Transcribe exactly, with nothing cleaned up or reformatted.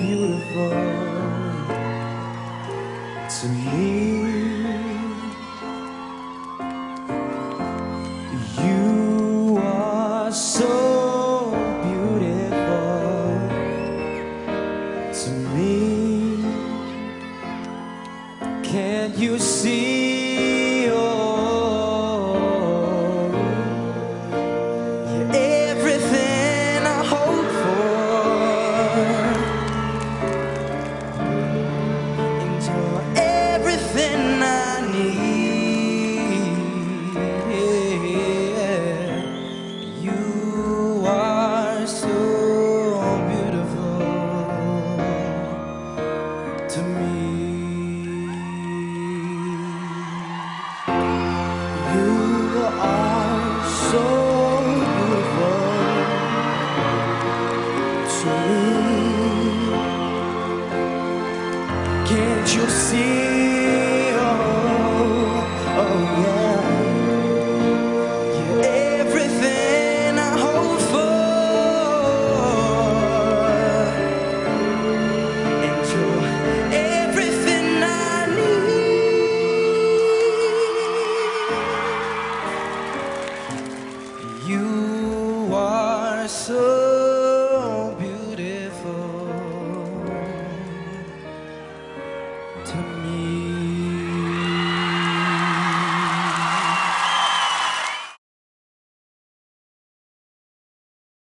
beautiful to me. You are so beautiful to me. Can't you see? Oh, you're everything I hope for, and you're everything I need. You are so beautiful to me. You are so beautiful to me. Can't you see?